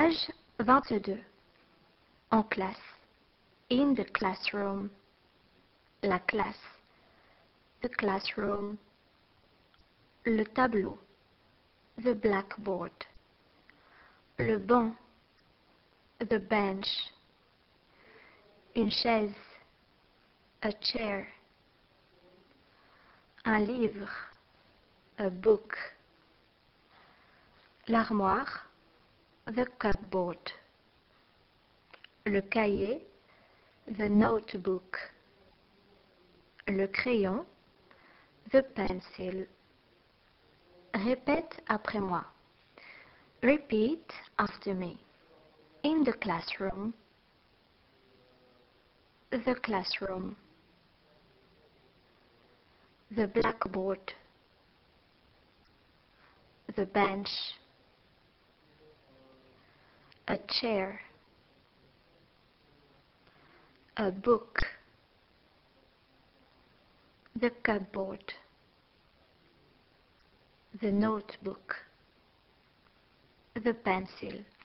Page 22. En classe. In the classroom. La classe. The classroom. Le tableau. The blackboard. Le banc. The bench. Une chaise. A chair. Un livre. A book. L'armoire. The cupboard. Le cahier. The notebook. Le crayon. The pencil. Répète après moi. Repeat after me. In the classroom. The classroom. The blackboard. The bench. A chair. A book. The cupboard. The notebook. The pencil.